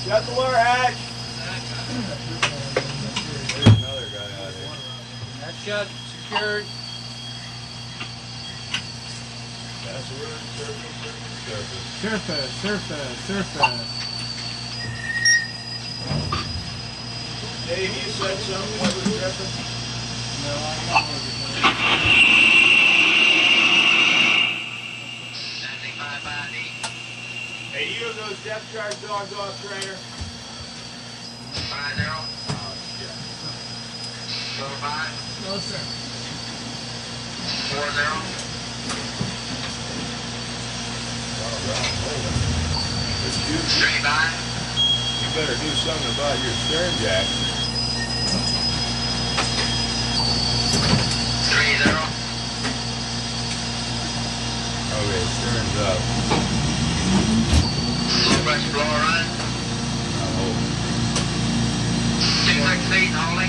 Shut the lower hatch. There's another guy out here. Hatch shut, secured. Password, surface. Surface. Dave, you said something what was dripping? No, I don't know. Hey, you have those depth charge dogs off, trainer? 5-0. Oh, shit. 4-5. No, sir. 4-0. It's you. 3-5. You better do something about your stern jack. 3-0. Okay, stern's up. Low pressure blower running. 26 feet, all